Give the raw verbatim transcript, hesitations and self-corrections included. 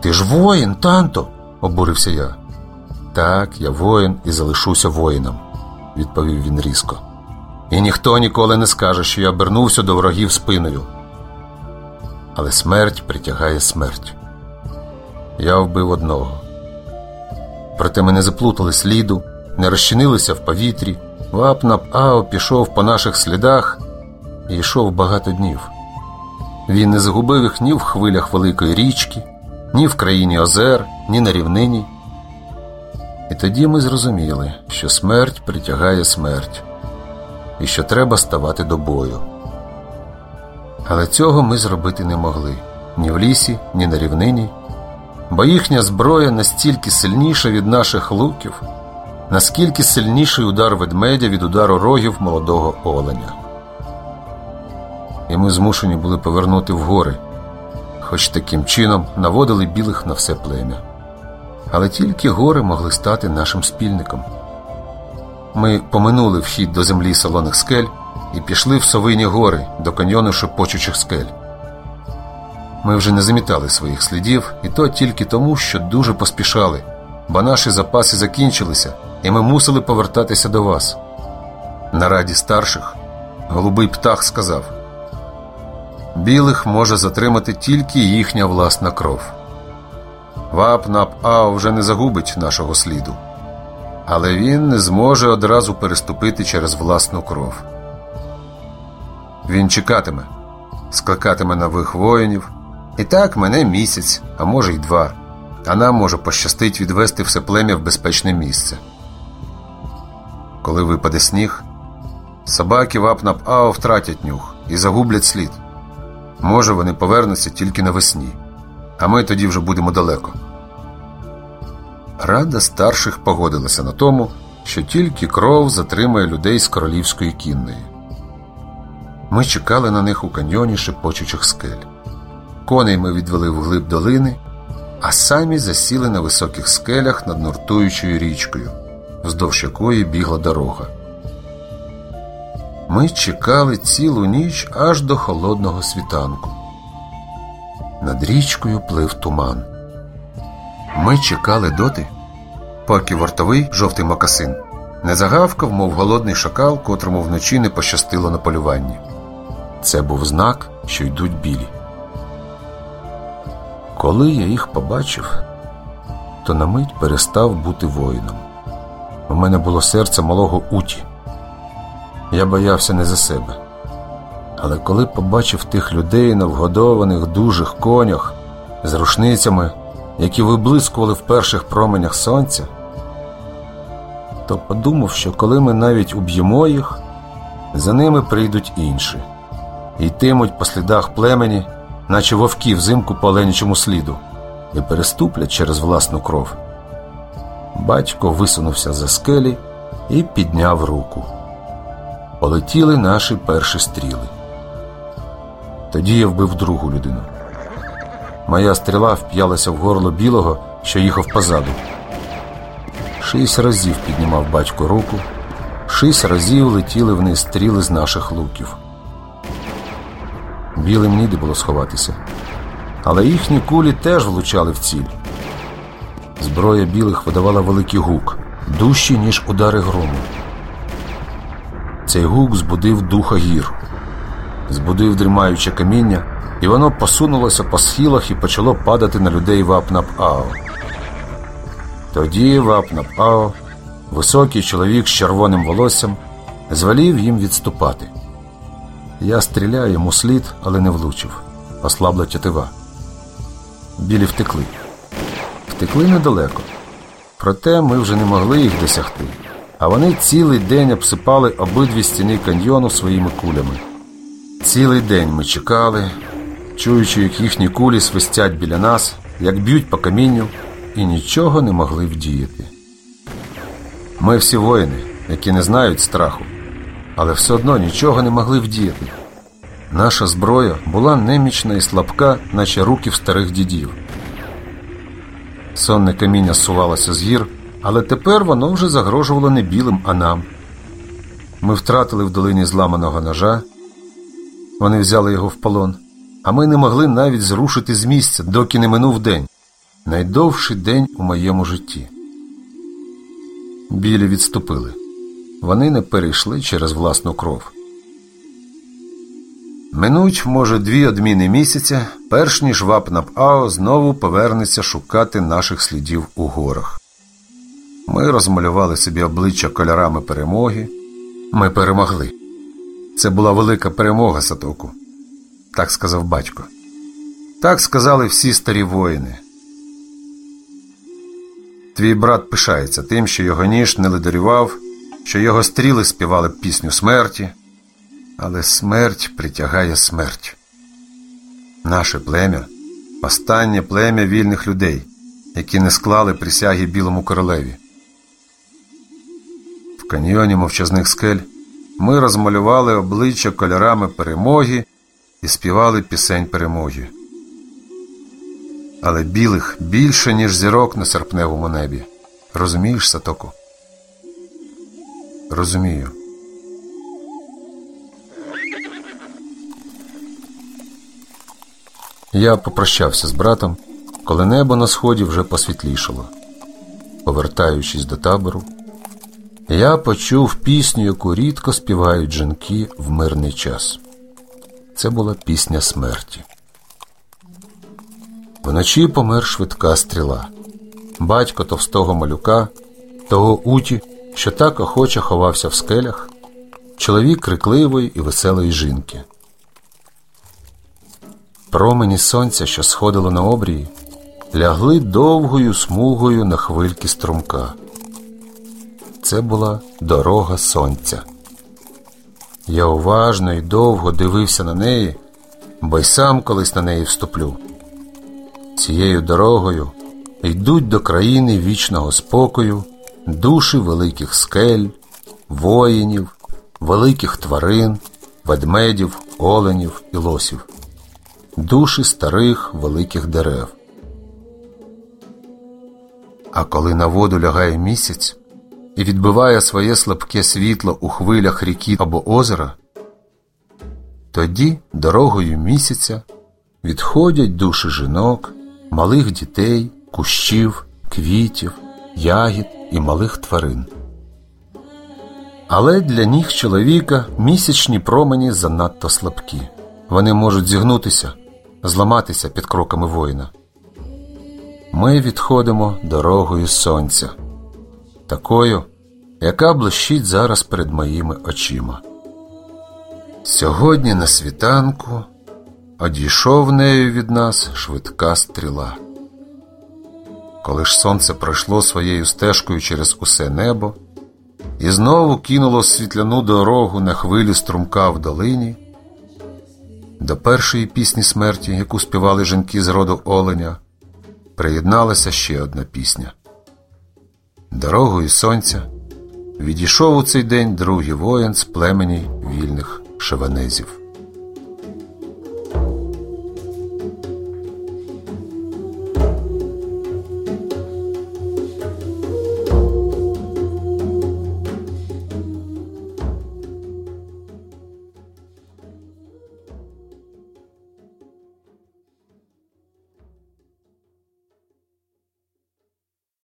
«Ти ж воїн, танто!» – обурився я. «Так, я воїн і залишуся воїном», – відповів він різко. «І ніхто ніколи не скаже, що я обернувся до ворогів спиною. Але смерть притягає смерть. Я вбив одного. Проте ми не заплутали сліду, не розчинилися в повітрі. Вапнап-Ао пішов по наших слідах і йшов багато днів. Він не загубив їх ні в хвилях великої річки, ні в країні озер, ні на рівнині. І тоді ми зрозуміли, що смерть притягає смерть, і що треба ставати до бою. Але цього ми зробити не могли ні в лісі, ні на рівнині, бо їхня зброя настільки сильніша від наших луків, наскільки сильніший удар ведмедя від удару рогів молодого оленя. І ми змушені були повернути в гори, хоч таким чином наводили білих на все плем'я. Але тільки гори могли стати нашим спільником. Ми поминули вхід до землі солоних скель і пішли в Совині гори до каньйону шепочучих скель. Ми вже не замітали своїх слідів, і то тільки тому, що дуже поспішали, бо наші запаси закінчилися, і ми мусили повертатися до вас. На раді старших голубий птах сказав: «Білих може затримати тільки їхня власна кров. Вапнап-Ао вже не загубить нашого сліду, але він не зможе одразу переступити через власну кров. Він чекатиме, скликатиме нових воїнів, і так мене місяць, а може й два, а нам може пощастить відвести все плем'я в безпечне місце. Коли випаде сніг, собаки Вапнап-Ао втратять нюх і загублять слід. Може, вони повернуться тільки навесні, а ми тоді вже будемо далеко». Рада старших погодилася на тому, що тільки кров затримає людей з королівської кінної. Ми чекали на них у каньйоні шепочучих скель. Коней ми відвели вглиб долини, а самі засіли на високих скелях над нуртуючою річкою, вздовж якої бігла дорога. Ми чекали цілу ніч аж до холодного світанку. Над річкою плив туман. Ми чекали доти, поки вартовий жовтий мокасин не загавкав, мов голодний шакал, котрому вночі не пощастило на полюванні. Це був знак, що йдуть білі. Коли я їх побачив, то на мить перестав бути воїном. У мене було серце малого Уті. Я боявся не за себе. Але коли побачив тих людей на вгодованих дужих конях з рушницями, які виблискували в перших променях сонця, то подумав, що коли ми навіть уб'ємо їх, за ними прийдуть інші і йтимуть по слідах племені, наче вовки взимку по оленячому сліду, і переступлять через власну кров. Батько висунувся за скелі і підняв руку. Полетіли наші перші стріли. Тоді я вбив другу людину. Моя стріла вп'ялася в горло білого, що їхав позаду. Шість разів піднімав батько руку, шість разів летіли вниз стріли з наших луків. Білим ніде було сховатися, але їхні кулі теж влучали в ціль. Зброя білих видавала великий гук, дужчий, ніж удари грому. Цей гук збудив духа гір, збудив дрімаюче каміння, і воно посунулося по схилах і почало падати на людей Вапнап-Ао. Тоді Вапнап-Ао, високий чоловік з червоним волоссям, звелів їм відступати. Я стріляю йому слід, але не влучив. Ослабла тятива. Білі втекли. Втекли недалеко. Проте ми вже не могли їх досягти. А вони цілий день обсипали обидві стіни каньйону своїми кулями. Цілий день ми чекали, чуючи, як їхні кулі свистять біля нас, як б'ють по камінню, і нічого не могли вдіяти. Ми всі воїни, які не знають страху, але все одно нічого не могли вдіяти. Наша зброя була немічна і слабка, наче руки в старих дідів. Сонне каміння зсувалося з гір, але тепер воно вже загрожувало не білим, а нам. Ми втратили в долині зламаного ножа, вони взяли його в полон, а ми не могли навіть зрушити з місця, доки не минув день. найдовший день у моєму житті. Білі відступили. Вони не перейшли через власну кров. Минуть, може, дві одміни місяця, перш ніж Вапнап-Ао знову повернеться шукати наших слідів у горах. Ми розмалювали собі обличчя кольорами перемоги. Ми перемогли. Це була велика перемога, Сатоку. Так сказав батько. Так сказали всі старі воїни. Твій брат пишається тим, що його ніж не ледарював, що його стріли співали пісню смерті. Але смерть притягає смерть. Наше плем'я – останнє плем'я вільних людей, які не склали присяги Білому королеві. В каньйоні мовчазних скель ми розмалювали обличчя кольорами перемоги і співали пісень перемоги. Але білих більше, ніж зірок на серпневому небі. Розумієш, Сатоку? Розумію. Я попрощався з братом, коли небо на сході вже посвітлішало. Повертаючись до табору, я почув пісню, яку рідко співають жінки в мирний час. Це була пісня смерті. Вночі помер швидка стріла. Батько товстого малюка, того Уті, що так охоче ховався в скелях, чоловік крикливої і веселої жінки. Промені сонця, що сходило на обрії, лягли довгою смугою на хвильки струмка. Це була дорога сонця. Я уважно і довго дивився на неї, бо й сам колись на неї вступлю. Цією дорогою йдуть до країни вічного спокою душі великих скель, воїнів, великих тварин, ведмедів, оленів і лосів. Душі старих великих дерев. А коли на воду лягає місяць і відбиває своє слабке світло у хвилях ріки або озера, тоді дорогою місяця відходять душі жінок, малих дітей, кущів, квітів, ягід і малих тварин. Але для ніг чоловіка місячні промені занадто слабкі. Вони можуть зігнутися, зламатися під кроками воїна. Ми відходимо дорогою сонця, такою, яка блищить зараз перед моїми очима. Сьогодні на світанку одійшов нею від нас швидка стріла. Коли ж сонце пройшло своєю стежкою через усе небо і знову кинуло світляну дорогу на хвилі струмка в долині, до першої пісні смерті, яку співали жінки з роду оленя, приєдналася ще одна пісня. Дорогою сонця відійшов у цей день другий воїн з племені вільних шевенезів.